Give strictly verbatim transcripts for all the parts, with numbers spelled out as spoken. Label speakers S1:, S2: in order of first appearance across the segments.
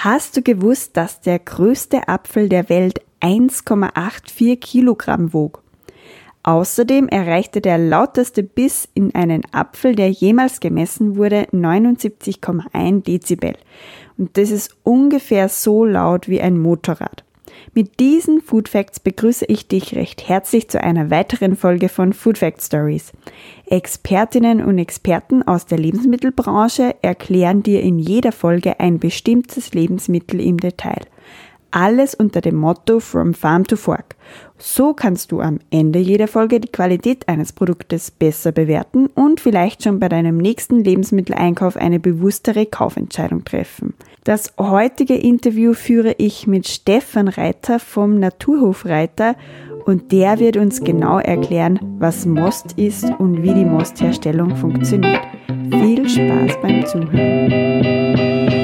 S1: Hast du gewusst, dass der größte Apfel der Welt eins Komma vierundachtzig Kilogramm wog? Außerdem erreichte der lauteste Biss in einen Apfel, der jemals gemessen wurde, neunundsiebzig Komma eins Dezibel. Und das ist ungefähr so laut wie ein Motorrad. Mit diesen Food Facts begrüße ich dich recht herzlich zu einer weiteren Folge von Food Fact Stories. Expertinnen und Experten aus der Lebensmittelbranche erklären dir in jeder Folge ein bestimmtes Lebensmittel im Detail. Alles unter dem Motto From Farm to Fork. So kannst du am Ende jeder Folge die Qualität eines Produktes besser bewerten und vielleicht schon bei deinem nächsten Lebensmitteleinkauf eine bewusstere Kaufentscheidung treffen. Das heutige Interview führe ich mit Stefan Reiter vom Naturhof Reiter und der wird uns genau erklären, was Most ist und wie die Mostherstellung funktioniert. Viel Spaß beim Zuhören!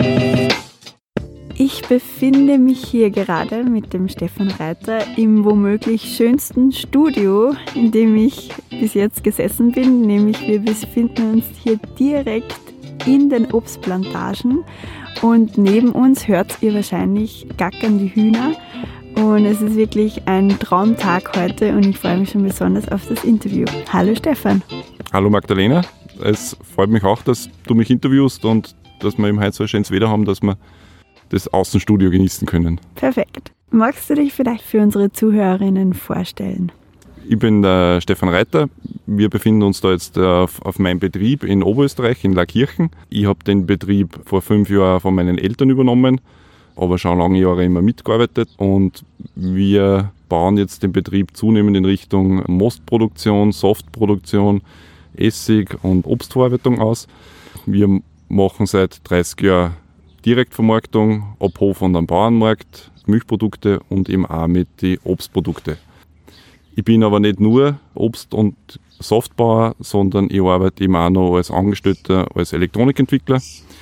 S1: Ich befinde mich hier gerade mit dem Stefan Reiter im womöglich schönsten Studio, in dem ich bis jetzt gesessen bin, nämlich wir befinden uns hier direkt in den Obstplantagen und neben uns hört ihr wahrscheinlich gackern die Hühner und es ist wirklich ein Traumtag heute und ich freue mich schon besonders auf das Interview. Hallo Stefan.
S2: Hallo Magdalena, es freut mich auch, dass du mich interviewst und dass wir eben heute so ein schönes Wetter haben, dass wir das Außenstudio genießen können.
S1: Perfekt. Magst du dich vielleicht für unsere Zuhörerinnen vorstellen?
S2: Ich bin der Stefan Reiter. Wir befinden uns da jetzt auf, auf meinem Betrieb in Oberösterreich, in Laakirchen. Ich habe den Betrieb vor fünf Jahren von meinen Eltern übernommen, aber schon lange Jahre immer mitgearbeitet. Und wir bauen jetzt den Betrieb zunehmend in Richtung Mostproduktion, Softproduktion, Essig und Obstverarbeitung aus. Wir machen seit dreißig Jahren Direktvermarktung, ab Hof und am Bauernmarkt, Milchprodukte und eben auch mit den Obstprodukten. Ich bin aber nicht nur Obst- und Softbauer, sondern ich arbeite eben auch noch als Angestellter, als Elektronikentwickler.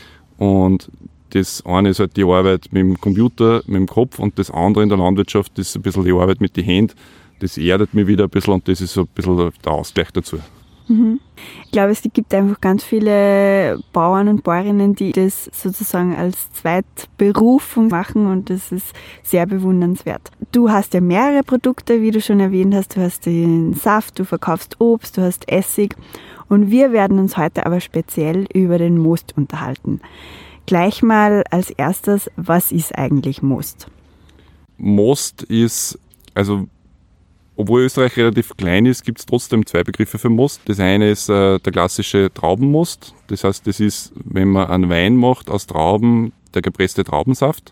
S2: Und das eine ist halt die Arbeit mit dem Computer, mit dem Kopf und das andere in der Landwirtschaft ist ein bisschen die Arbeit mit den Händen. Das erdet mich wieder ein bisschen und das ist so ein bisschen der Ausgleich dazu.
S1: Mhm. Ich glaube, es gibt einfach ganz viele Bauern und Bäuerinnen, die das sozusagen als Zweitberufung machen und das ist sehr bewundernswert. Du hast ja mehrere Produkte, wie du schon erwähnt hast. Du hast den Saft, du verkaufst Obst, du hast Essig und wir werden uns heute aber speziell über den Most unterhalten. Gleich mal als erstes, was ist eigentlich Most?
S2: Most ist, also obwohl Österreich relativ klein ist, gibt es trotzdem zwei Begriffe für Most. Das eine ist äh, der klassische Traubenmost. Das heißt, das ist, wenn man einen Wein macht aus Trauben, der gepresste Traubensaft.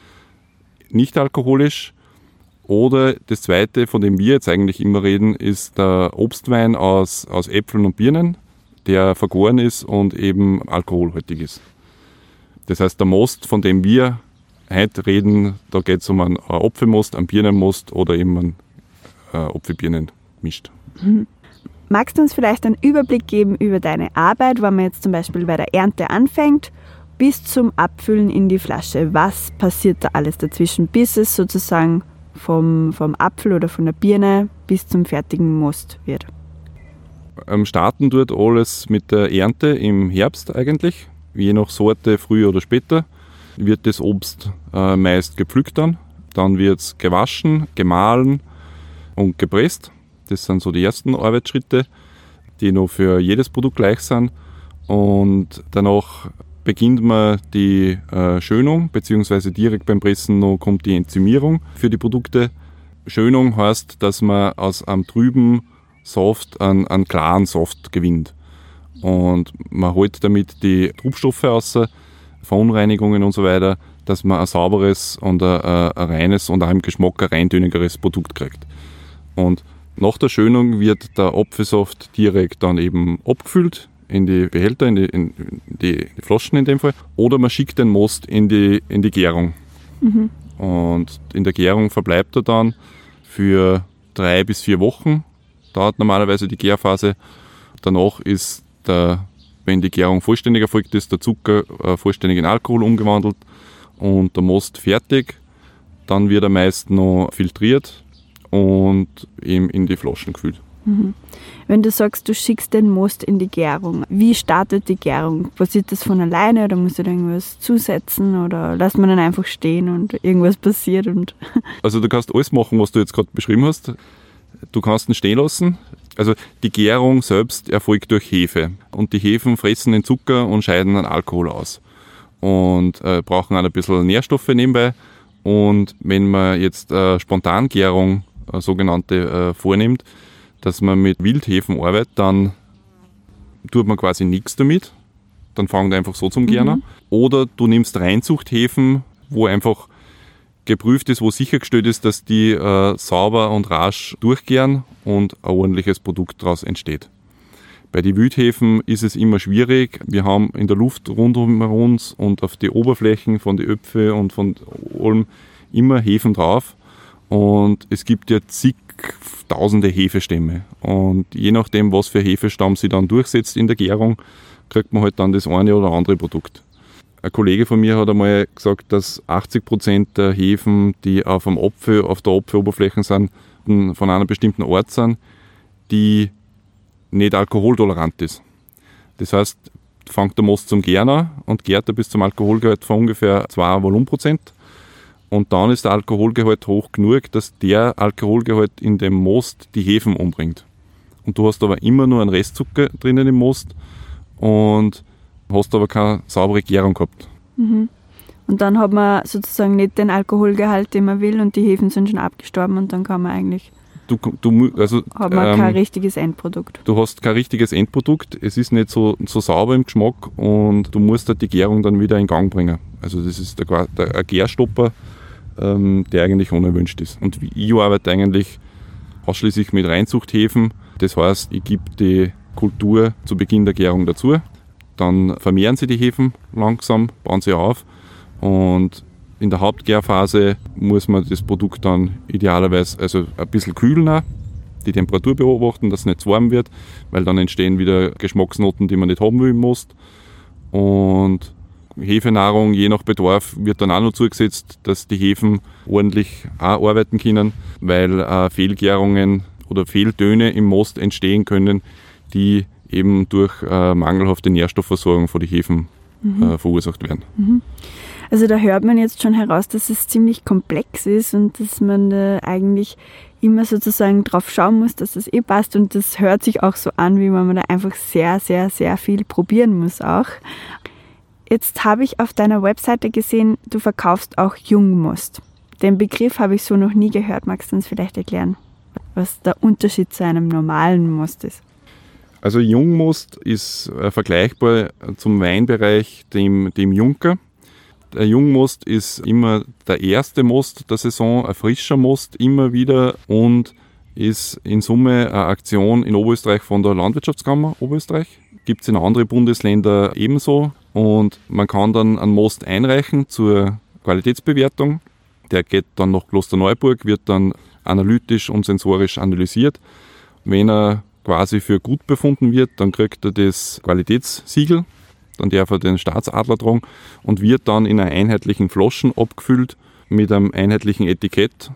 S2: Nicht alkoholisch. Oder das zweite, von dem wir jetzt eigentlich immer reden, ist der Obstwein aus, aus Äpfeln und Birnen, der vergoren ist und eben alkoholhaltig ist. Das heißt, der Most, von dem wir heute reden, da geht es um einen Apfelmost, einen Birnenmost oder eben einen Apfelbirnen mischt.
S1: Mhm. Magst du uns vielleicht einen Überblick geben über deine Arbeit, wenn man jetzt zum Beispiel bei der Ernte anfängt, bis zum Abfüllen in die Flasche? Was passiert da alles dazwischen, bis es sozusagen vom, vom Apfel oder von der Birne bis zum fertigen Most wird?
S2: Am Starten tut alles mit der Ernte im Herbst eigentlich. Je nach Sorte, früher oder später, wird das Obst äh, meist gepflückt dann. Dann wird es gewaschen, gemahlen und gepresst. Das sind so die ersten Arbeitsschritte, die noch für jedes Produkt gleich sind. Und danach beginnt man die äh, Schönung, beziehungsweise direkt beim Pressen noch kommt die Enzymierung für die Produkte. Schönung heißt, dass man aus einem trüben Saft einen, einen klaren Saft gewinnt. Und man holt damit die Trubstoffe raus, Verunreinigungen und so weiter, dass man ein sauberes und ein, ein reines und auch im Geschmack ein reintönigeres Produkt kriegt. Und nach der Schönung wird der Apfelsaft direkt dann eben abgefüllt in die Behälter, in die, in die, die Flaschen in dem Fall. Oder man schickt den Most in die, in die Gärung. Mhm. Und in der Gärung verbleibt er dann für drei bis vier Wochen. Dauert normalerweise die Gärphase. Danach ist der, wenn die Gärung vollständig erfolgt ist, der Zucker äh, vollständig in Alkohol umgewandelt und der Most fertig. Dann wird er meist noch filtriert und eben in die Flaschen gefüllt.
S1: Mhm. Wenn du sagst, du schickst den Most in die Gärung, wie startet die Gärung? Passiert das von alleine oder musst du da irgendwas zusetzen oder lässt man dann einfach stehen und irgendwas passiert? Und
S2: also du kannst alles machen, was du jetzt gerade beschrieben hast. Du kannst ihn stehen lassen. Also die Gärung selbst erfolgt durch Hefe. Und die Hefen fressen den Zucker und scheiden den Alkohol aus. Und äh, brauchen auch ein bisschen Nährstoffe nebenbei. Und wenn man jetzt äh, Spontangärung, äh, sogenannte, äh, vornimmt, dass man mit Wildhefen arbeitet, dann tut man quasi nichts damit. Dann fangen die einfach so zum Gären an. Mhm. Oder du nimmst Reinzuchthäfen, wo einfach geprüft ist, wo sichergestellt ist, dass die äh, sauber und rasch durchgären und ein ordentliches Produkt daraus entsteht. Bei den Wildhefen ist es immer schwierig. Wir haben in der Luft rund um uns und auf die Oberflächen von den Öpfen und von allem immer Hefen drauf. Und es gibt ja zig tausende Hefestämme. Und je nachdem, was für Hefestamm sie dann durchsetzt in der Gärung, kriegt man halt dann das eine oder andere Produkt. Ein Kollege von mir hat einmal gesagt, dass achtzig Prozent der Hefen, die auf dem Apfel, auf der Apfeloberfläche sind, von einer bestimmten Art sind, die nicht alkoholtolerant ist. Das heißt, fängt der Most zum Gären an und gärt er bis zum Alkoholgehalt von ungefähr zwei Volumenprozent. Und dann ist der Alkoholgehalt hoch genug, dass der Alkoholgehalt in dem Most die Hefen umbringt. Und du hast aber immer nur einen Restzucker drinnen im Most und hast aber keine saubere Gärung gehabt.
S1: Mhm. Und dann hat man sozusagen nicht den Alkoholgehalt, den man will, und die Hefen sind schon abgestorben und dann kann man eigentlich...
S2: Du, du, also,
S1: hat man
S2: ähm,
S1: kein richtiges Endprodukt.
S2: Du hast kein richtiges Endprodukt, es ist nicht so, so sauber im Geschmack und du musst halt die Gärung dann wieder in Gang bringen. Also das ist der, der, ein Gärstopper, ähm, der eigentlich unerwünscht ist. Und ich arbeite eigentlich ausschließlich mit Reinzuchthefen. Das heißt, ich gebe die Kultur zu Beginn der Gärung dazu. Dann vermehren sie die Hefen langsam, bauen sie auf und in der Hauptgärphase muss man das Produkt dann idealerweise also ein bisschen kühlen, auch, die Temperatur beobachten, dass es nicht zu warm wird, weil dann entstehen wieder Geschmacksnoten, die man nicht haben will im Most. Und Hefenahrung, je nach Bedarf, wird dann auch noch zugesetzt, dass die Hefen ordentlich auch arbeiten können, weil äh, Fehlgärungen oder Fehltöne im Most entstehen können, die eben durch äh, mangelhafte Nährstoffversorgung von den Hefen mhm. äh, verursacht werden.
S1: Mhm. Also da hört man jetzt schon heraus, dass es ziemlich komplex ist und dass man da eigentlich immer sozusagen drauf schauen muss, dass das eh passt, und das hört sich auch so an, wie man da einfach sehr, sehr, sehr viel probieren muss auch. Jetzt habe ich auf deiner Webseite gesehen, du verkaufst auch Jungmost. Den Begriff habe ich so noch nie gehört. Magst du uns vielleicht erklären, was der Unterschied zu einem normalen Most ist?
S2: Also Jungmost ist äh, vergleichbar zum Weinbereich dem, dem Junker. Der Jungmost ist immer der erste Most der Saison, ein frischer Most immer wieder, und ist in Summe eine Aktion in Oberösterreich von der Landwirtschaftskammer Oberösterreich. Gibt es in anderen Bundesländern ebenso, und man kann dann einen Most einreichen zur Qualitätsbewertung. Der geht dann nach Klosterneuburg, wird dann analytisch und sensorisch analysiert. Wenn er quasi für gut befunden wird, dann kriegt er das Qualitätssiegel. Dann darf er den Staatsadler tragen und wird dann in einer einheitlichen Flaschen abgefüllt mit einem einheitlichen Etikett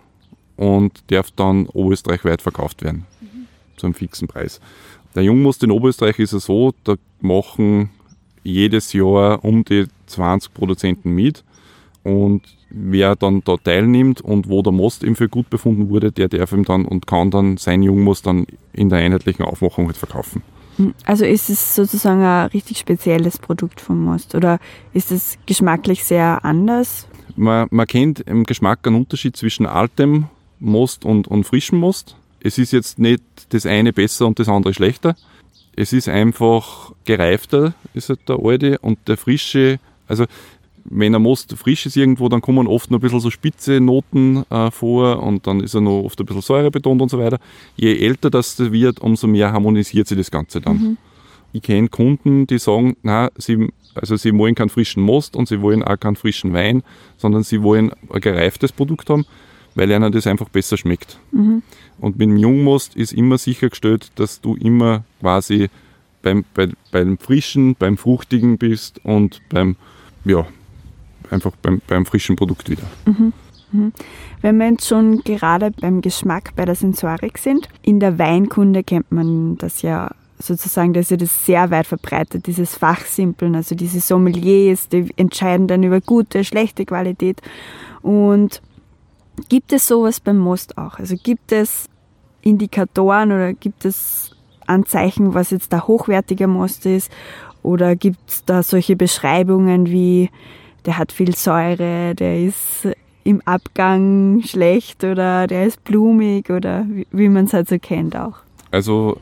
S2: und darf dann oberösterreichweit verkauft werden, mhm. zu einem fixen Preis. Der Jungmost in Oberösterreich ist es so, da machen jedes Jahr um die zwanzig Produzenten mit, und wer dann da teilnimmt und wo der Most eben für gut befunden wurde, der darf ihm dann und kann dann sein Jungmost dann in der einheitlichen Aufmachung halt verkaufen.
S1: Also ist es sozusagen ein richtig spezielles Produkt vom Most, oder ist es geschmacklich sehr anders?
S2: Man, man kennt im Geschmack einen Unterschied zwischen altem Most und, und frischem Most. Es ist jetzt nicht das eine besser und das andere schlechter. Es ist einfach gereifter, ist halt der alte, und der frische, also wenn ein Most frisch ist irgendwo, dann kommen oft noch ein bisschen so spitze Noten äh, vor, und dann ist er noch oft ein bisschen säurebetont und so weiter. Je älter das wird, umso mehr harmonisiert sich das Ganze dann. Mhm. Ich kenne Kunden, die sagen, nein, sie, also sie wollen keinen frischen Most und sie wollen auch keinen frischen Wein, sondern sie wollen ein gereiftes Produkt haben, weil ihnen das einfach besser schmeckt. Mhm. Und mit dem Jungmost ist immer sichergestellt, dass du immer quasi beim, bei, beim Frischen, beim Fruchtigen bist und beim, ja, einfach beim, beim frischen Produkt wieder.
S1: Mhm. Wenn wir jetzt schon gerade beim Geschmack, bei der Sensorik sind, in der Weinkunde kennt man das ja sozusagen, da ist ja das sehr weit verbreitet, dieses Fachsimpeln, also diese Sommeliers, die entscheiden dann über gute, schlechte Qualität. Und gibt es sowas beim Most auch? Also gibt es Indikatoren oder gibt es Anzeichen, was jetzt der hochwertige Most ist? Oder gibt es da solche Beschreibungen wie, der hat viel Säure, der ist im Abgang schlecht oder der ist blumig oder wie, wie man es halt so kennt auch?
S2: Also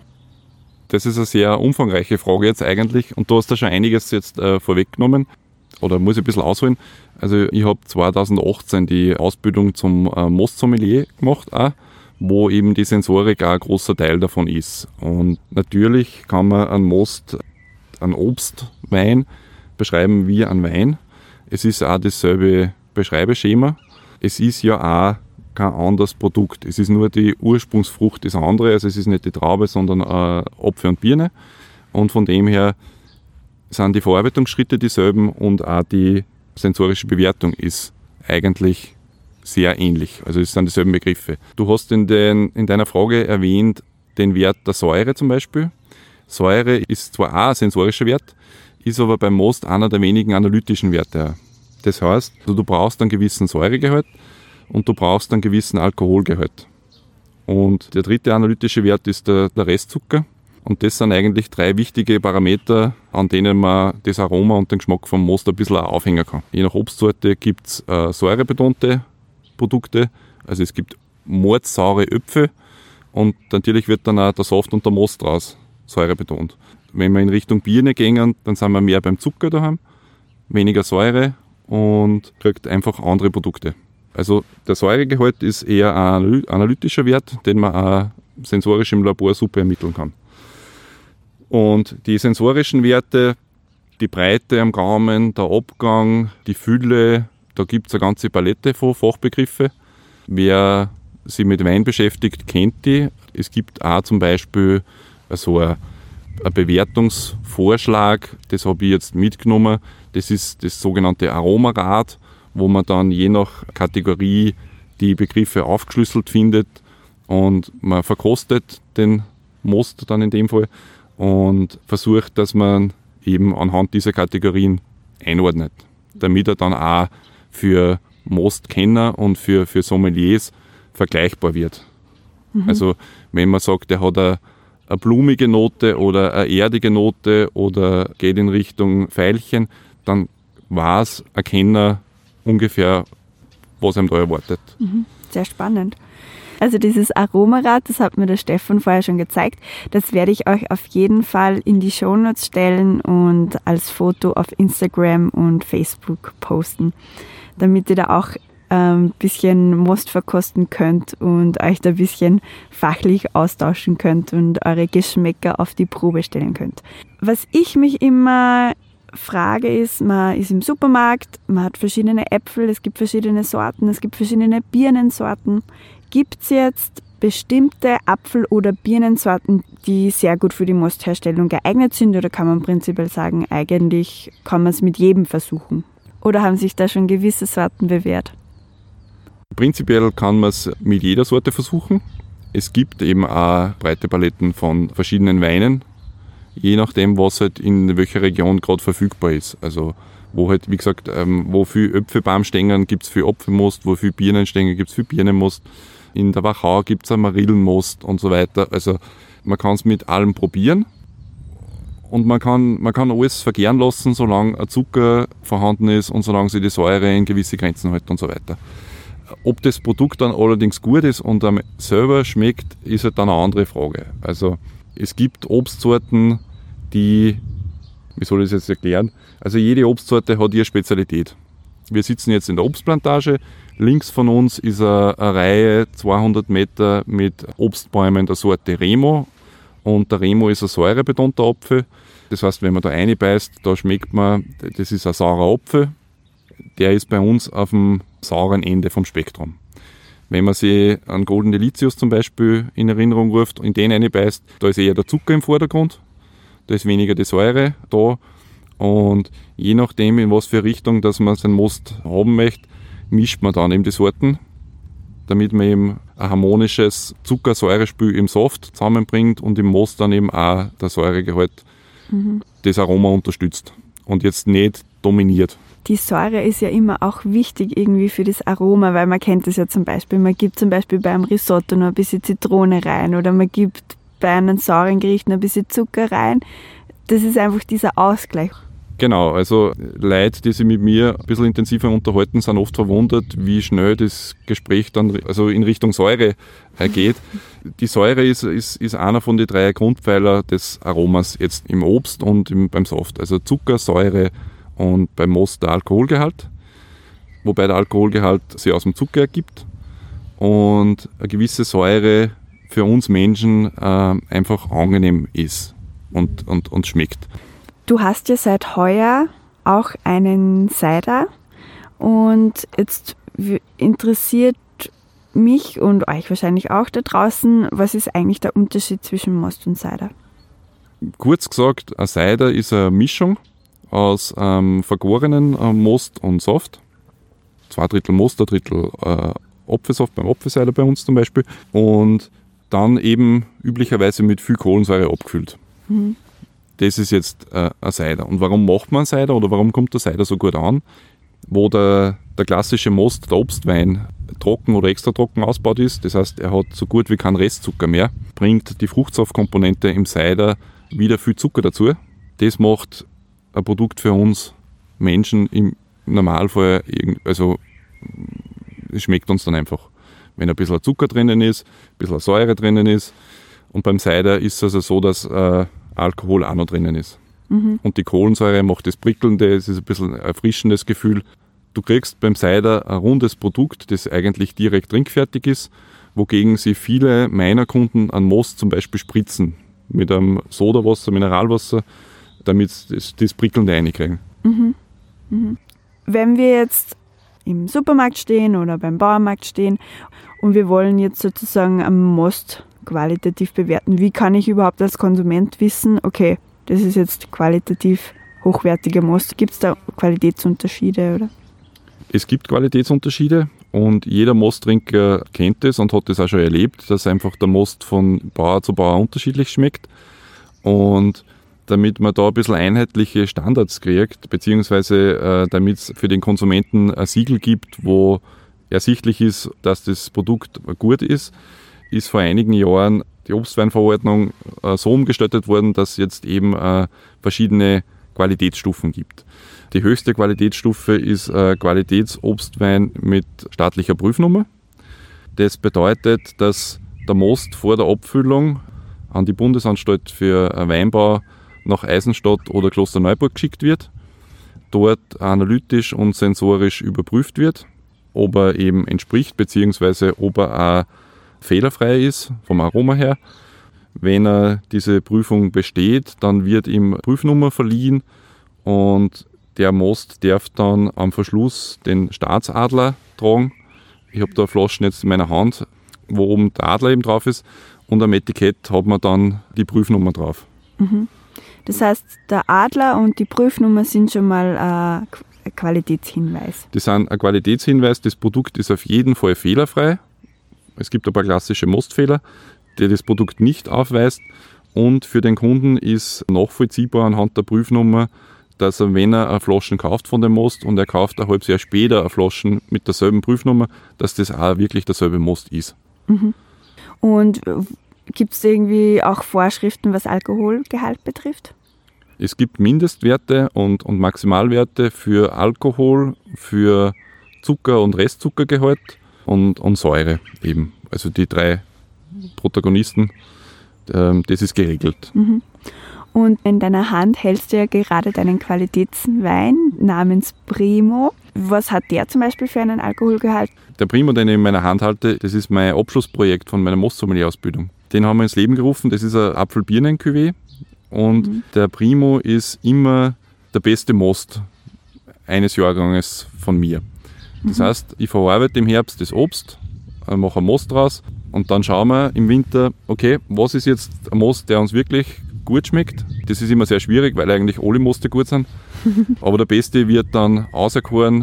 S2: das ist eine sehr umfangreiche Frage jetzt eigentlich und du hast da schon einiges jetzt äh, vorweggenommen oder muss ich ein bisschen ausholen. Also ich habe zweitausendachtzehn die Ausbildung zum äh, Most-Sommelier gemacht, auch, wo eben die Sensorik auch ein großer Teil davon ist. Und natürlich kann man einen Most, einen Obstwein beschreiben wie einen Wein. Es ist auch dasselbe Beschreibeschema. Es ist ja auch kein anderes Produkt. Es ist nur die Ursprungsfrucht das andere. Also es ist nicht die Traube, sondern äh, Apfel und Birne. Und von dem her sind die Verarbeitungsschritte dieselben und auch die sensorische Bewertung ist eigentlich sehr ähnlich. Also es sind dieselben Begriffe. Du hast in, den, in deiner Frage erwähnt den Wert der Säure zum Beispiel. Säure ist zwar auch ein sensorischer Wert, ist aber beim Most einer der wenigen analytischen Werte. Das heißt, du brauchst einen gewissen Säuregehalt und du brauchst einen gewissen Alkoholgehalt. Und der dritte analytische Wert ist der, der Restzucker. Und das sind eigentlich drei wichtige Parameter, an denen man das Aroma und den Geschmack vom Most ein bisschen auch aufhängen kann. Je nach Obstsorte gibt es äh, säurebetonte Produkte, also es gibt mordsaure Äpfel und natürlich wird dann auch der Saft und der Most draus säurebetont. Wenn wir in Richtung Birne gehen, dann sind wir mehr beim Zucker daheim, weniger Säure und kriegt einfach andere Produkte. Also der Säuregehalt ist eher ein analytischer Wert, den man auch sensorisch im Labor super ermitteln kann. Und die sensorischen Werte, die Breite am Gaumen, der Abgang, die Fülle, da gibt es eine ganze Palette von Fachbegriffe. Wer sich mit Wein beschäftigt, kennt die. Es gibt auch zum Beispiel so ein Ein Bewertungsvorschlag, das habe ich jetzt mitgenommen, das ist das sogenannte Aromarad, wo man dann je nach Kategorie die Begriffe aufgeschlüsselt findet und man verkostet den Most dann in dem Fall und versucht, dass man eben anhand dieser Kategorien einordnet, damit er dann auch für Mostkenner und für, für Sommeliers vergleichbar wird. Mhm. Also wenn man sagt, der hat eine eine blumige Note oder eine erdige Note oder geht in Richtung Veilchen, dann weiß ein Kenner ungefähr, was einem da erwartet.
S1: Sehr spannend. Also dieses Aromarad, das hat mir der Stefan vorher schon gezeigt, das werde ich euch auf jeden Fall in die Shownotes stellen und als Foto auf Instagram und Facebook posten, damit ihr da auch ein bisschen Most verkosten könnt und euch da ein bisschen fachlich austauschen könnt und eure Geschmäcker auf die Probe stellen könnt. Was ich mich immer frage ist, man ist im Supermarkt, man hat verschiedene Äpfel, es gibt verschiedene Sorten, es gibt verschiedene Birnensorten. Gibt es jetzt bestimmte Apfel- oder Birnensorten, die sehr gut für die Mostherstellung geeignet sind oder kann man prinzipiell sagen, eigentlich kann man es mit jedem versuchen? Oder haben sich da schon gewisse Sorten bewährt?
S2: Prinzipiell kann man es mit jeder Sorte versuchen. Es gibt eben auch breite Paletten von verschiedenen Weinen, je nachdem, was halt in welcher Region gerade verfügbar ist. Also wo halt, wie gesagt, ähm, wo viel Äpfelbaumstängern gibt es viel Apfelmost, wo viel Birnenstängel gibt es viel Birnenmost. In der Wachau gibt es auch Marillenmost und so weiter. Also man kann es mit allem probieren und man kann, man kann alles vergären lassen, solange ein Zucker vorhanden ist und solange sich die Säure in gewisse Grenzen hält und so weiter. Ob das Produkt dann allerdings gut ist und einem selber schmeckt, ist halt dann eine andere Frage. Also es gibt Obstsorten, die, wie soll ich das jetzt erklären, also jede Obstsorte hat ihre Spezialität. Wir sitzen jetzt in der Obstplantage, links von uns ist eine, eine Reihe zweihundert Meter mit Obstbäumen der Sorte Remo und der Remo ist ein säurebetonter Apfel. Das heißt, wenn man da reinbeißt, da schmeckt man, das ist ein saurer Apfel. Der ist bei uns auf dem sauren Ende vom Spektrum. Wenn man sich an Golden Delicious zum Beispiel in Erinnerung ruft, in den reinbeißt, da ist eher der Zucker im Vordergrund, da ist weniger die Säure da und je nachdem, in was für Richtung dass man seinen Most haben möchte, mischt man dann eben die Sorten, damit man eben ein harmonisches Zucker-Säurespiel im Saft zusammenbringt und im Most dann eben auch der Säuregehalt mhm. das Aroma unterstützt und jetzt nicht dominiert.
S1: Die Säure ist ja immer auch wichtig irgendwie für das Aroma, weil man kennt das ja zum Beispiel, man gibt zum Beispiel beim Risotto noch ein bisschen Zitrone rein oder man gibt bei einem sauren Gericht noch ein bisschen Zucker rein. Das ist einfach dieser Ausgleich.
S2: Genau, also Leute, die sich mit mir ein bisschen intensiver unterhalten, sind oft verwundert, wie schnell das Gespräch dann also in Richtung Säure geht. Die Säure ist, ist, ist einer von den drei Grundpfeiler des Aromas jetzt im Obst und im, beim Saft. Also Zucker, Säure und beim Most der Alkoholgehalt, wobei der Alkoholgehalt sich aus dem Zucker ergibt und eine gewisse Säure für uns Menschen äh, einfach angenehm ist und, und, und schmeckt.
S1: Du hast ja seit heuer auch einen Cider und jetzt interessiert mich und euch wahrscheinlich auch da draußen, was ist eigentlich der Unterschied zwischen Most und Cider?
S2: Kurz gesagt, ein Cider ist eine Mischung aus ähm, vergorenen äh, Most und Saft. Zwei Drittel Most, ein Drittel äh, Apfelsaft beim Apfelcider bei uns zum Beispiel und dann eben üblicherweise mit viel Kohlensäure abgefüllt. Mhm. Das ist jetzt äh, ein Cider. Und warum macht man einen Cider oder warum kommt der Cider so gut an? Wo der, der klassische Most, der Obstwein, trocken oder extra trocken ausgebaut ist, das heißt, er hat so gut wie keinen Restzucker mehr, bringt die Fruchtsaftkomponente im Cider wieder viel Zucker dazu. Das macht ein Produkt für uns Menschen im Normalfall, also es schmeckt uns dann einfach. Wenn ein bisschen Zucker drinnen ist, ein bisschen Säure drinnen ist. Und beim Cider ist es also so, dass äh, Alkohol auch noch drinnen ist. Mhm. Und die Kohlensäure macht das Prickelnde, es ist ein bisschen ein erfrischendes Gefühl. Du kriegst beim Cider ein rundes Produkt, das eigentlich direkt trinkfertig ist, wogegen sich viele meiner Kunden an Most zum Beispiel spritzen. Mit einem Sodawasser, Mineralwasser, damit sie das, das Prickelnde reinkriegen.
S1: Mhm. Mhm. Wenn wir jetzt im Supermarkt stehen oder beim Bauernmarkt stehen und wir wollen jetzt sozusagen am Most qualitativ bewerten. Wie kann ich überhaupt als Konsument wissen, okay, das ist jetzt qualitativ hochwertiger Most? Gibt es da Qualitätsunterschiede, oder?
S2: Es gibt Qualitätsunterschiede und jeder Mosttrinker kennt es und hat das auch schon erlebt, dass einfach der Most von Bauer zu Bauer unterschiedlich schmeckt. Und damit man da ein bisschen einheitliche Standards kriegt, beziehungsweise äh, damit es für den Konsumenten ein Siegel gibt, wo ersichtlich ist, dass das Produkt gut ist, ist vor einigen Jahren die Obstweinverordnung äh, so umgestaltet worden, dass es jetzt eben äh, verschiedene Qualitätsstufen gibt. Die höchste Qualitätsstufe ist äh, Qualitätsobstwein mit staatlicher Prüfnummer. Das bedeutet, dass der Most vor der Abfüllung an die Bundesanstalt für Weinbau nach Eisenstadt oder Klosterneuburg geschickt wird, dort analytisch und sensorisch überprüft wird, ob er eben entspricht, beziehungsweise ob er auch fehlerfrei ist, vom Aroma her. Wenn er diese Prüfung besteht, dann wird ihm Prüfnummer verliehen und der Most darf dann am Verschluss den Staatsadler tragen. Ich habe da Flaschen jetzt in meiner Hand, wo oben der Adler eben drauf ist und am Etikett hat man dann die Prüfnummer drauf.
S1: Mhm. Das heißt, der Adler und die Prüfnummer sind schon mal ein Qualitätshinweis.
S2: Das sind ein Qualitätshinweis. Das Produkt ist auf jeden Fall fehlerfrei. Es gibt ein paar klassische Mostfehler, die das Produkt nicht aufweist. Und für den Kunden ist nachvollziehbar anhand der Prüfnummer, dass er, wenn er eine Flaschen kauft von dem Most und er kauft ein halbes Jahr später eine Flaschen mit derselben Prüfnummer, dass das auch wirklich derselbe Most ist.
S1: Mhm. Und gibt es irgendwie auch Vorschriften, was Alkoholgehalt betrifft?
S2: Es gibt Mindestwerte und, und Maximalwerte für Alkohol, für Zucker- und Restzuckergehalt und, und Säure eben. Also die drei Protagonisten, ähm, das ist geregelt.
S1: Mhm. Und in deiner Hand hältst du ja gerade deinen Qualitätswein namens Primo. Was hat der zum Beispiel für einen Alkoholgehalt?
S2: Der Primo, den ich in meiner Hand halte, das ist mein Abschlussprojekt von meiner Mostsommelier-Ausbildung. Den haben wir ins Leben gerufen, das ist ein Apfel-Birnen-Cuvée. Und mhm. der Primo ist immer der beste Most eines Jahrganges von mir. Das mhm. heißt, ich verarbeite im Herbst das Obst, mache einen Most draus und dann schauen wir im Winter, okay, was ist jetzt ein Most, der uns wirklich gut schmeckt. Das ist immer sehr schwierig, weil eigentlich alle Moste gut sind. Aber der beste wird dann auserkoren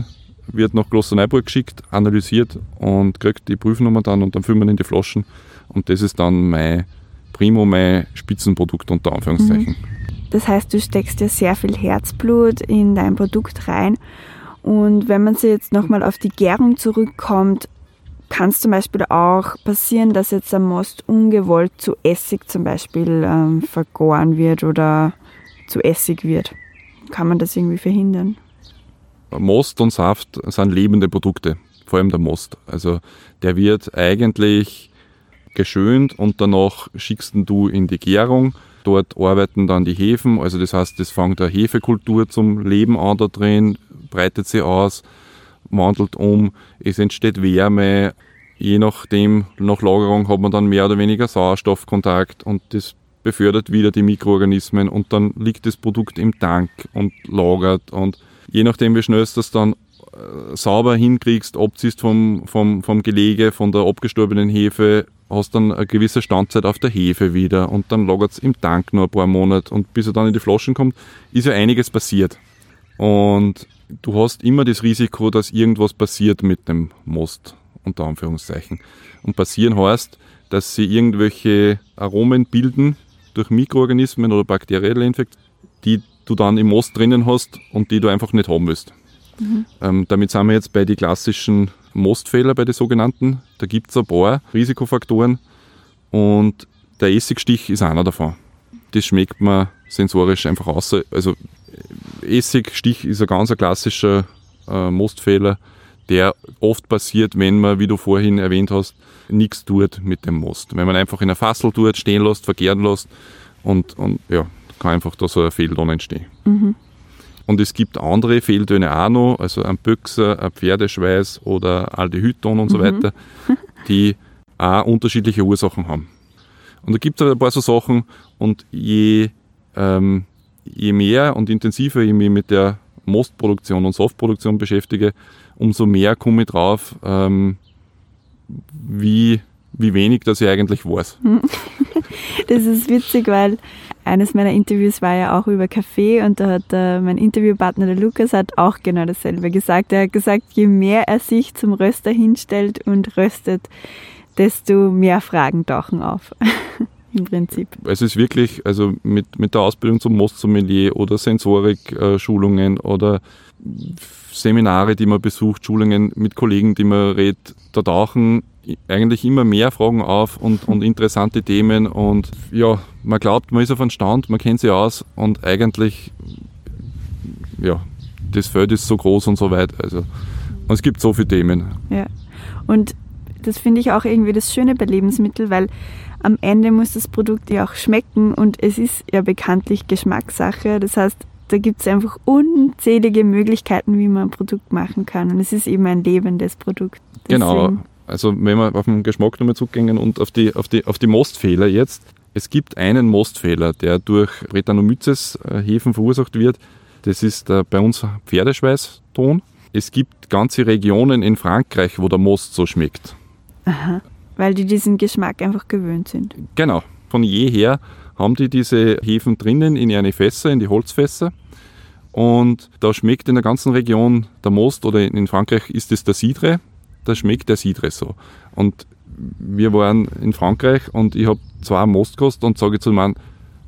S2: wird nach Klosterneuburg geschickt, analysiert und kriegt die Prüfnummer dann und dann füllen wir in die Flaschen. Und das ist dann mein Primo, mein Spitzenprodukt unter Anführungszeichen.
S1: Das heißt, du steckst ja sehr viel Herzblut in dein Produkt rein. Und wenn man sich jetzt nochmal auf die Gärung zurückkommt, kann es zum Beispiel auch passieren, dass jetzt ein Most ungewollt zu Essig zum Beispiel ähm, vergoren wird oder zu Essig wird. Kann man das irgendwie verhindern?
S2: Most und Saft sind lebende Produkte, vor allem der Most. Also der wird eigentlich geschönt und danach schickst du in die Gärung. Dort arbeiten dann die Hefen, also das heißt, das fängt eine Hefekultur zum Leben an da drin, breitet sie aus, wandelt um, es entsteht Wärme, je nachdem, nach Lagerung hat man dann mehr oder weniger Sauerstoffkontakt und das befördert wieder die Mikroorganismen und dann liegt das Produkt im Tank und lagert und je nachdem, wie schnell du das dann äh, sauber hinkriegst, abziehst vom, vom, vom Gelege, von der abgestorbenen Hefe, hast dann eine gewisse Standzeit auf der Hefe wieder und dann lagert es im Tank nur ein paar Monate und bis er dann in die Flaschen kommt, ist ja einiges passiert. Und du hast immer das Risiko, dass irgendwas passiert mit dem Most, unter Anführungszeichen. Und passieren heißt, dass sie irgendwelche Aromen bilden durch Mikroorganismen oder bakterielle Infekte, die du dann im Most drinnen hast und die du einfach nicht haben willst. Mhm. Ähm, damit sind wir jetzt bei den klassischen Mostfehler, bei den sogenannten. Da gibt es ein paar Risikofaktoren und der Essigstich ist einer davon. Das schmeckt man sensorisch einfach aus. Also Essigstich ist ein ganz ein klassischer äh, Mostfehler, der oft passiert, wenn man, wie du vorhin erwähnt hast, nichts tut mit dem Most. Wenn man einfach in einer Fassel tut, stehen lässt, vergären lässt und, und ja, kann einfach da so ein Fehlton entstehen. Mhm. Und es gibt andere Fehltöne auch noch, also ein Böxer, ein Pferdeschweiß oder Aldehydton und so mhm. weiter, die auch unterschiedliche Ursachen haben. Und da gibt es ein paar so Sachen und je, ähm, je mehr und intensiver ich mich mit der Mostproduktion und Saftproduktion beschäftige, umso mehr komme ich drauf, ähm, wie, wie wenig das ich eigentlich weiß.
S1: Das ist witzig, weil eines meiner Interviews war ja auch über Kaffee und da hat äh, mein Interviewpartner, der Lukas, hat auch genau dasselbe gesagt. Er hat gesagt, je mehr er sich zum Röster hinstellt und röstet, desto mehr Fragen tauchen auf. Im Prinzip.
S2: Es ist wirklich, also mit, mit der Ausbildung zum Mostsommelier oder Sensorik-Schulungen oder Seminare, die man besucht, Schulungen mit Kollegen, die man redet, da tauchen eigentlich immer mehr Fragen auf und, und interessante Themen und ja, man glaubt, man ist auf einem Stand, man kennt sich aus und eigentlich, ja, das Feld ist so groß und so weit, also und es gibt so viele Themen.
S1: Ja, und das finde ich auch irgendwie das Schöne bei Lebensmitteln, weil am Ende muss das Produkt ja auch schmecken und es ist ja bekanntlich Geschmackssache. Das heißt, da gibt es einfach unzählige Möglichkeiten, wie man ein Produkt machen kann. Und es ist eben ein lebendes Produkt. Deswegen.
S2: Genau, also wenn wir auf den Geschmack nochmal zurückgehen und auf die, auf die, auf die Mostfehler jetzt. Es gibt einen Mostfehler, der durch Brettanomyces-Hefen verursacht wird. Das ist äh, bei uns Pferdeschweißton. Es gibt ganze Regionen in Frankreich, wo der Most so schmeckt.
S1: Aha. Weil die diesen Geschmack einfach gewöhnt sind.
S2: Genau. Von jeher haben die diese Hefen drinnen in ihre Fässer, in die Holzfässer. Und da schmeckt in der ganzen Region der Most, oder in Frankreich ist es der Cidre, da schmeckt der Cidre so. Und wir waren in Frankreich und ich habe zwei Most gekostet und sage zu dem Mann,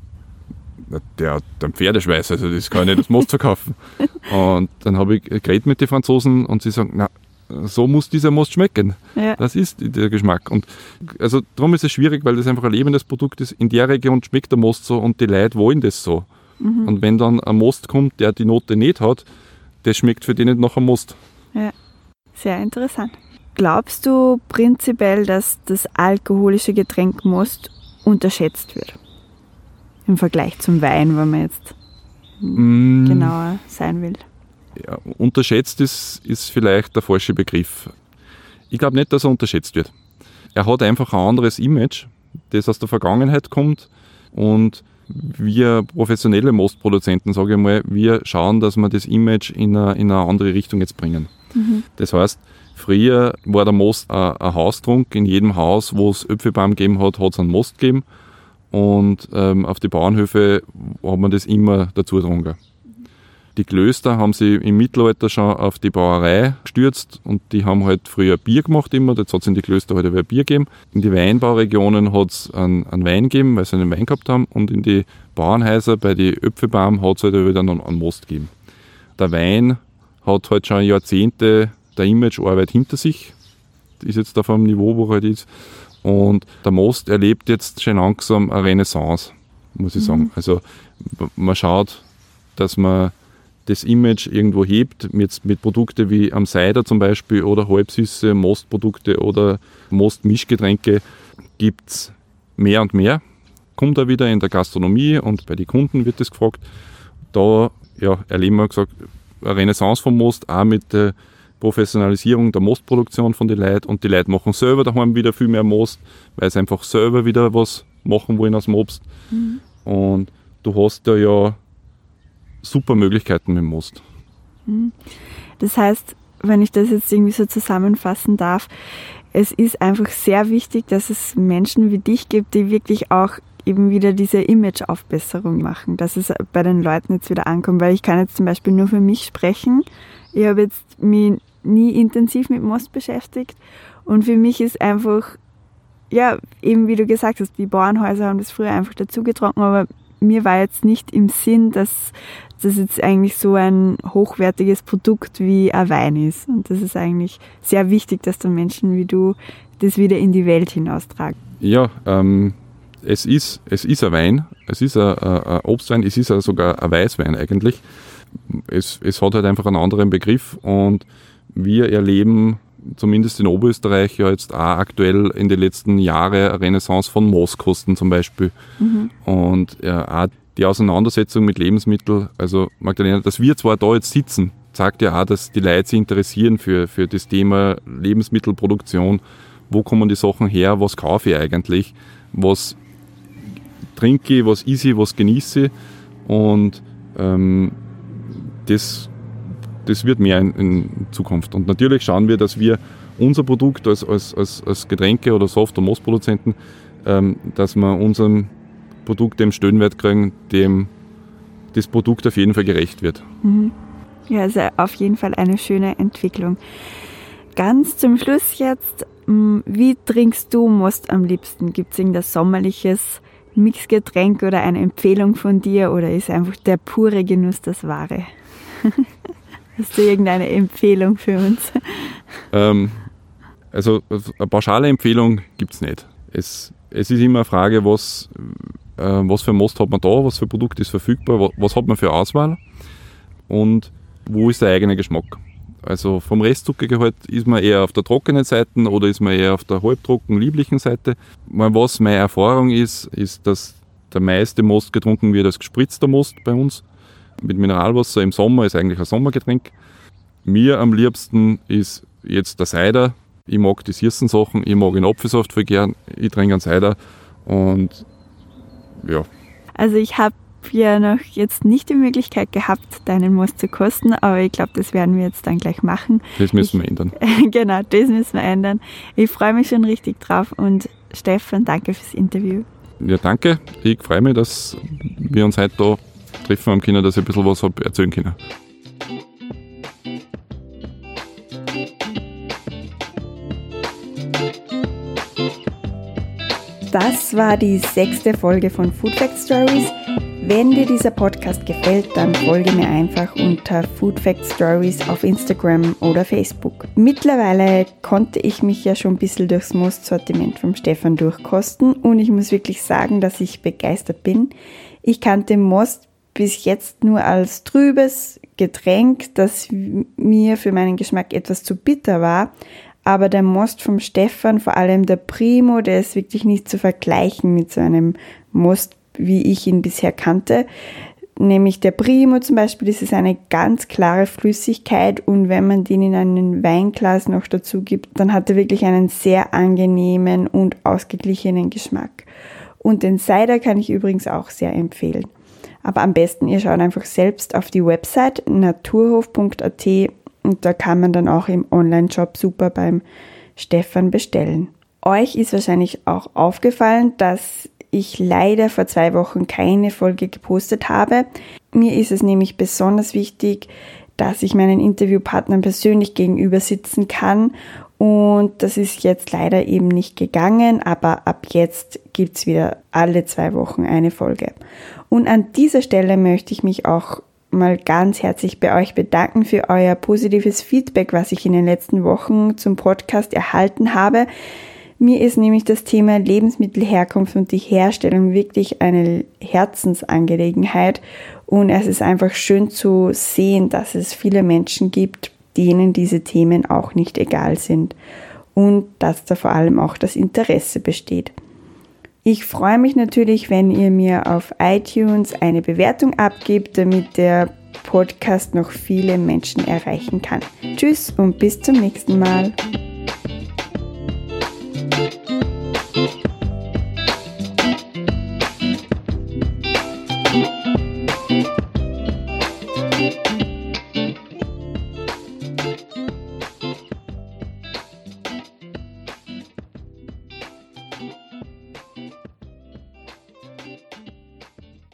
S2: der hat einen Pferdeschweiß, also das kann ich nicht als Most verkaufen. Und dann habe ich geredet mit den Franzosen und sie sagen, na, so muss dieser Most schmecken. Ja. Das ist der Geschmack. Und also darum ist es schwierig, weil das einfach ein lebendes Produkt ist. In der Region schmeckt der Most so und die Leute wollen das so. Mhm. Und wenn dann ein Most kommt, der die Note nicht hat, das schmeckt für die nicht nach einem Most.
S1: Ja, sehr interessant. Glaubst du prinzipiell, dass das alkoholische Getränk Most unterschätzt wird? Im Vergleich zum Wein, wenn man jetzt mm. genauer sein will.
S2: Ja, unterschätzt ist, ist vielleicht der falsche Begriff. Ich glaube nicht, dass er unterschätzt wird. Er hat einfach ein anderes Image, das aus der Vergangenheit kommt und wir professionelle Mostproduzenten, sage ich mal, wir schauen, dass wir das Image in eine, in eine andere Richtung jetzt bringen. Mhm. Das heißt, früher war der Most ein, ein Haustrunk. In jedem Haus, wo es Äpfelbaum gegeben hat, hat es einen Most gegeben und ähm, auf die Bauernhöfe hat man das immer dazu getrunken. Die Klöster haben sich im Mittelalter schon auf die Brauerei gestürzt und die haben halt früher Bier gemacht immer, jetzt hat es in die Klöster halt ein Bier gegeben. In die Weinbauregionen hat es einen, einen Wein gegeben, weil sie einen Wein gehabt haben, und in die Bauernhäuser bei den Öpfelbaum hat es halt wieder einen, einen Most gegeben. Der Wein hat halt schon Jahrzehnte der Imagearbeit hinter sich, ist jetzt auf einem Niveau, wo er halt ist, und der Most erlebt jetzt schon langsam eine Renaissance, muss ich mhm. sagen. Also man schaut, dass man das Image irgendwo hebt, mit, mit Produkten wie am Cider zum Beispiel oder halbsüße Mostprodukte oder Most-Mischgetränke gibt es mehr und mehr. Kommt auch wieder in der Gastronomie und bei den Kunden wird das gefragt. Da ja, erleben wir gesagt, eine Renaissance vom Most, auch mit der Professionalisierung der Mostproduktion von den Leuten, und die Leute machen selber daheim wieder viel mehr Most, weil sie einfach selber wieder was machen wollen aus dem Obst. Mhm. Und du hast da ja super Möglichkeiten mit dem Most.
S1: Das heißt, wenn ich das jetzt irgendwie so zusammenfassen darf, es ist einfach sehr wichtig, dass es Menschen wie dich gibt, die wirklich auch eben wieder diese Imageaufbesserung machen, dass es bei den Leuten jetzt wieder ankommt, weil ich kann jetzt zum Beispiel nur für mich sprechen. Ich habe jetzt mich nie intensiv mit Most beschäftigt, und für mich ist einfach, ja, eben wie du gesagt hast, die Bauernhäuser haben das früher einfach dazu getrunken, aber mir war jetzt nicht im Sinn, dass das jetzt eigentlich so ein hochwertiges Produkt wie ein Wein ist. Und das ist eigentlich sehr wichtig, dass dann Menschen wie du das wieder in die Welt hinaustragen.
S2: Ja, ähm, es ist, es ist ein Wein, es ist ein, ein Obstwein, es ist sogar ein Weißwein eigentlich. Es, es hat halt einfach einen anderen Begriff, und wir erleben zumindest in Oberösterreich ja jetzt auch aktuell in den letzten Jahren eine Renaissance von Mostkosten zum Beispiel. Mhm. Und ja, auch die Auseinandersetzung mit Lebensmitteln, also Magdalena, dass wir zwar da jetzt sitzen, zeigt ja auch, dass die Leute sich interessieren für, für das Thema Lebensmittelproduktion. Wo kommen die Sachen her, was kaufe ich eigentlich, was trinke ich, was esse ich, was genieße ich, und ähm, das Das wird mehr in, in Zukunft. Und natürlich schauen wir, dass wir unser Produkt als, als, als, als Getränke- oder Soft- und Mostproduzenten, ähm, dass wir unserem Produkt dem Stellenwert kriegen, dem das Produkt auf jeden Fall gerecht wird.
S1: Mhm. Ja, also auf jeden Fall eine schöne Entwicklung. Ganz zum Schluss jetzt, wie trinkst du Most am liebsten? Gibt es irgendein sommerliches Mixgetränk oder eine Empfehlung von dir, oder ist einfach der pure Genuss das Wahre? Hast du irgendeine Empfehlung für uns?
S2: Ähm, also eine pauschale Empfehlung gibt es nicht. Es, es ist immer eine Frage, was, äh, was für Most hat man da, was für Produkt ist verfügbar, was, was hat man für Auswahl und wo ist der eigene Geschmack. Also vom Restzuckergehalt ist man eher auf der trockenen Seite oder ist man eher auf der halbtrocken lieblichen Seite. Was meine Erfahrung ist, ist, dass der meiste Most getrunken wird als gespritzter Most bei uns. Mit Mineralwasser im Sommer ist eigentlich ein Sommergetränk. Mir am liebsten ist jetzt der Cider. Ich mag die süßen Sachen, ich mag den Apfelsaft voll gern, ich trinke einen Cider und ja.
S1: Also ich habe ja noch jetzt nicht die Möglichkeit gehabt, deinen Most zu kosten, aber ich glaube, das werden wir jetzt dann gleich machen.
S2: Das müssen wir ändern.
S1: Genau, das müssen wir ändern. Ich freue mich schon richtig drauf, und Stefan, danke fürs Interview.
S2: Ja, danke. Ich freue mich, dass wir uns heute da treffen haben können, dass ich ein bisschen was habe erzählen können.
S1: Das war die sechste Folge von Food Fact Stories. Wenn dir dieser Podcast gefällt, dann folge mir einfach unter Food Fact Stories auf Instagram oder Facebook. Mittlerweile konnte ich mich ja schon ein bisschen durchs Most-Sortiment vom Stefan durchkosten, und ich muss wirklich sagen, dass ich begeistert bin. Ich kannte Most bis jetzt nur als trübes Getränk, das mir für meinen Geschmack etwas zu bitter war. Aber der Most vom Stefan, vor allem der Primo, der ist wirklich nicht zu vergleichen mit so einem Most, wie ich ihn bisher kannte. Nämlich der Primo zum Beispiel, das ist eine ganz klare Flüssigkeit, und wenn man den in einen Weinglas noch dazu gibt, dann hat er wirklich einen sehr angenehmen und ausgeglichenen Geschmack. Und den Cider kann ich übrigens auch sehr empfehlen. Aber am besten, ihr schaut einfach selbst auf die Website naturhof punkt a t, und da kann man dann auch im Online-Shop super beim Stefan bestellen. Euch ist wahrscheinlich auch aufgefallen, dass ich leider vor zwei Wochen keine Folge gepostet habe. Mir ist es nämlich besonders wichtig, dass ich meinen Interviewpartnern persönlich gegenüber sitzen kann. Und das ist jetzt leider eben nicht gegangen, aber ab jetzt gibt's wieder alle zwei Wochen eine Folge. Und an dieser Stelle möchte ich mich auch mal ganz herzlich bei euch bedanken für euer positives Feedback, was ich in den letzten Wochen zum Podcast erhalten habe. Mir ist nämlich das Thema Lebensmittelherkunft und die Herstellung wirklich eine Herzensangelegenheit und es ist einfach schön zu sehen, dass es viele Menschen gibt, denen diese Themen auch nicht egal sind und dass da vor allem auch das Interesse besteht. Ich freue mich natürlich, wenn ihr mir auf iTunes eine Bewertung abgebt, damit der Podcast noch viele Menschen erreichen kann. Tschüss und bis zum nächsten Mal.